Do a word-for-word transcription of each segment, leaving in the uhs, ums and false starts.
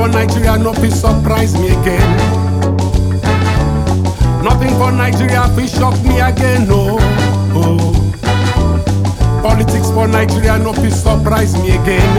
Nigeria no fit surprise me again. Nothing for Nigeria fit shock me again, no. Oh. Politics for Nigeria no fit surprise me again.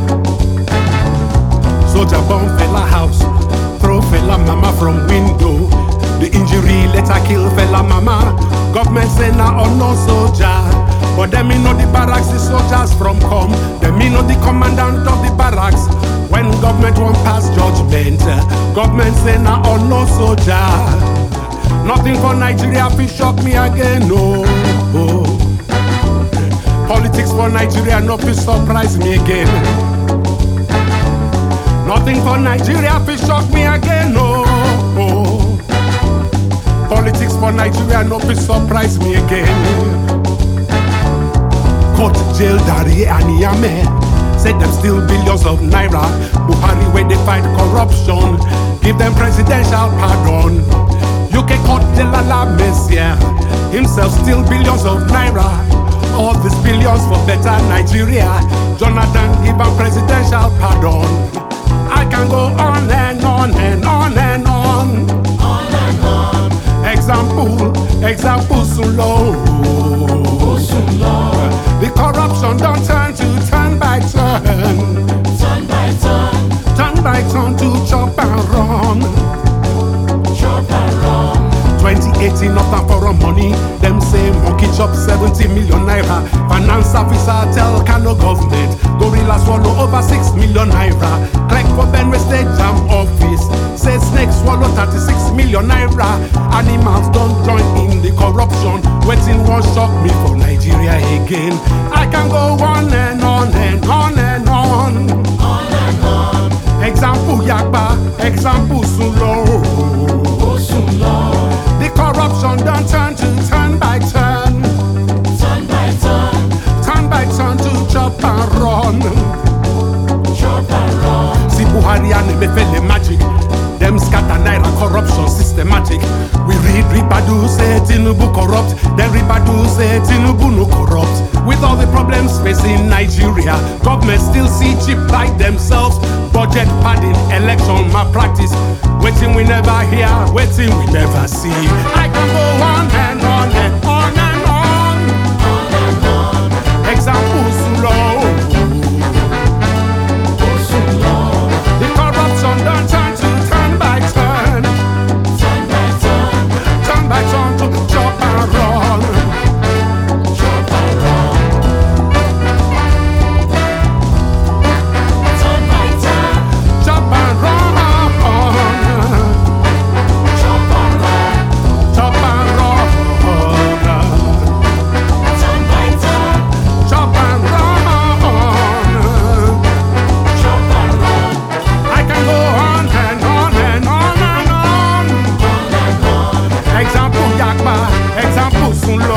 Soldier bomb fella house, throw fella mama from window. The injury later kill fella mama. Government say na or no soldier, but them me know the barracks the soldiers from come. Them me know the commandant of the barracks. When government won't pass judgment, government say na or no soldier. Nothing for Nigeria fit shock me again, no. Oh. Politics for Nigeria no fit surprise me again. Nothing for Nigeria fit shock me again, no. Oh. Politics for Nigeria no fit surprise me again. Court, jail, Dari and Niamey said them steal billions of naira. Buhari where they fight corruption, give them presidential pardon. U K court Delala Messiah himself steal billions of naira. All these billions for better Nigeria. Jonathan give them presidential pardon. I can go on and on and on and on. On and on. Example, example soon low. Soon low. The corruption don't turn to turn by turn. Turn by turn. Turn by turn to chop and run. Chop and run. twenty eighteen nothing for our money. Them say monkey chop seventy million naira. Finance officer tell Kano government gorilla swallow over six million naira. Clerk for Benue State Jam office say snake swallow thirty-six million naira. Animals don't join in the corruption. Waiting won't shock me for Nigeria again. I can go on and on and on and on. On and on. Example Yagba, example Sulo. Soon low. The corruption don't turn to turn by turn. Turn by turn. Turn by turn to chop and run. Chop and run. See Buhari and Emefiele magic. Them scatter naira corruption systematic. We read Ribadu say Tinubu corrupt. Then Ribadu say Tinubu no corrupt. With all the problems facing Nigeria, government still see cheap by themselves. Budget padding, election malpractice. Waiting we never hear, waiting we never see. I can go on and on and on and on. On and on. Examples low. Soon low. The corruption don't turn to turn by turn. Turn by turn. Turn by turn to chop and run. Chop and run. Turn by turn. Chop and run. Chop and run. Chop and run. Turn by turn. Chop and run. Chop and run. I can go on and on and on and on. On and on. Example Yagba, example Sunlo.